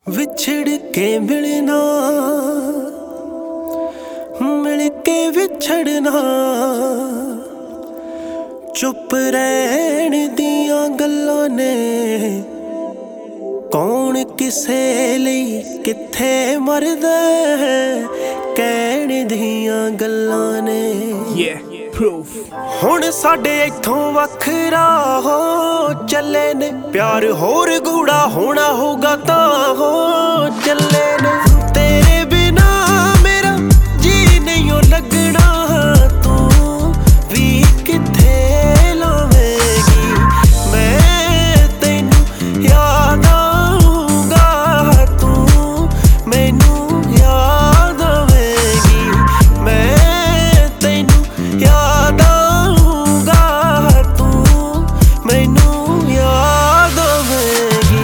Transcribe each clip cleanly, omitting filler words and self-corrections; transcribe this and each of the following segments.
विछड़ के मिलना, मिल के विछड़ना, चुप रहन दियां गल्लां ने कौन किसे लई किथे मरदा है, कहण दियां गल्लां ने हुण साडे इत्थों वखरा हो चले ने, प्यार होर गूढ़ा होना होगा तां हो चले ने। तेरे बिना मेरा जी नहीं हो लगना, तू भी किथे लावेगी, मैं तैनू याद आऊंगा, तू मैनू याद आवेगी, मैं तैनू याद आऊंगा, तू मैनू याद आवेगी।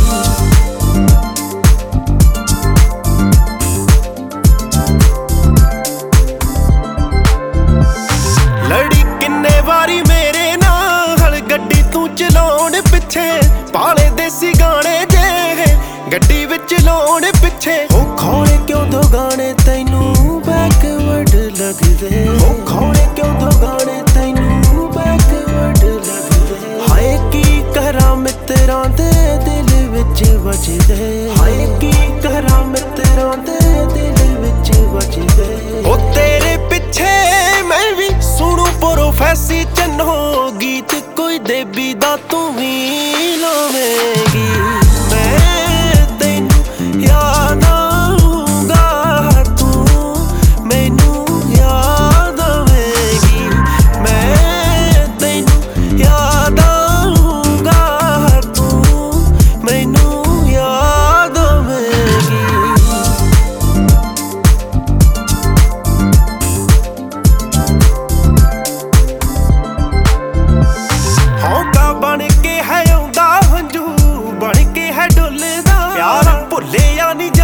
लड़ी किन्ने वारी मेरे नाल गड्डी तू चलाउण पिछे, पाले देसी गाने जे गड्डी विच लाउण पिछे। हो खोले क्यों दो गाने तैनू बैकवर्ड लगदे, हो खोले क्यों दो गाने तैनू बैकवर्ड लगदे। हाय की करा मित्तरां दे दिल विच वजदे, हाय की करा मित्तरां दे दिल विच वजदे। ओ तेरे पिछे मैं भी सुनू प्रोफेसी चन्नो गीत, कोई देवी दा तू भी लावेगी, मैं तैनू याद आऊंगा, तू मैनू याद आवेगी, मैं तैनू याद आऊंगा, तू मैनू याद आवेगी। हौका बन के है आउंदा हंजू, बन के है डुलदा, प्यार भुल्ले या नहीं